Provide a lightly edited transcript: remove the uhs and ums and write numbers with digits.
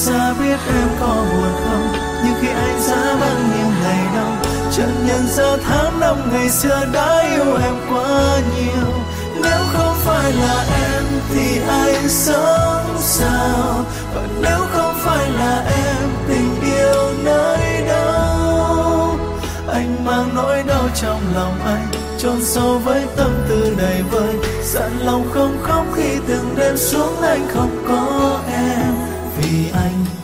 xa biết em có buồn không, nhưng khi anh giá vắng những ngày đầu, chợt nhận ra tháng năm ngày xưa đã yêu em quá nhiều. Nếu không phải là em thì anh sống sao, và nếu không phải là em tình yêu nơi đâu. Anh mang nỗi đau trong lòng anh, chôn sâu với tâm tư đầy vơi, dặn lòng không khóc khi từng đêm xuống anh không có em, vì anh